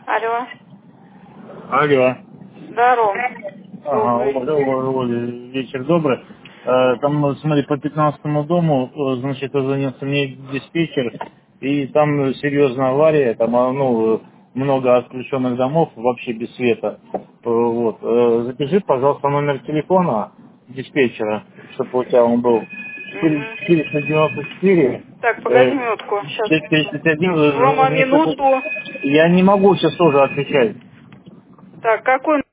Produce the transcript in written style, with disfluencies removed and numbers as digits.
Алло. Алло. Здорово. Ага, Добрый. Оля, вечер добрый. Там, смотри, по 15-му дому, значит, позвонился мне диспетчер, и там серьезная авария, там, много отключенных домов, вообще без света. Вот. Запиши, пожалуйста, номер телефона диспетчера, чтобы у тебя он был. Угу. 494 Так, погоди минутку. Сейчас. 31. Рома, минуту. Я не могу сейчас тоже отвечать. Так, какой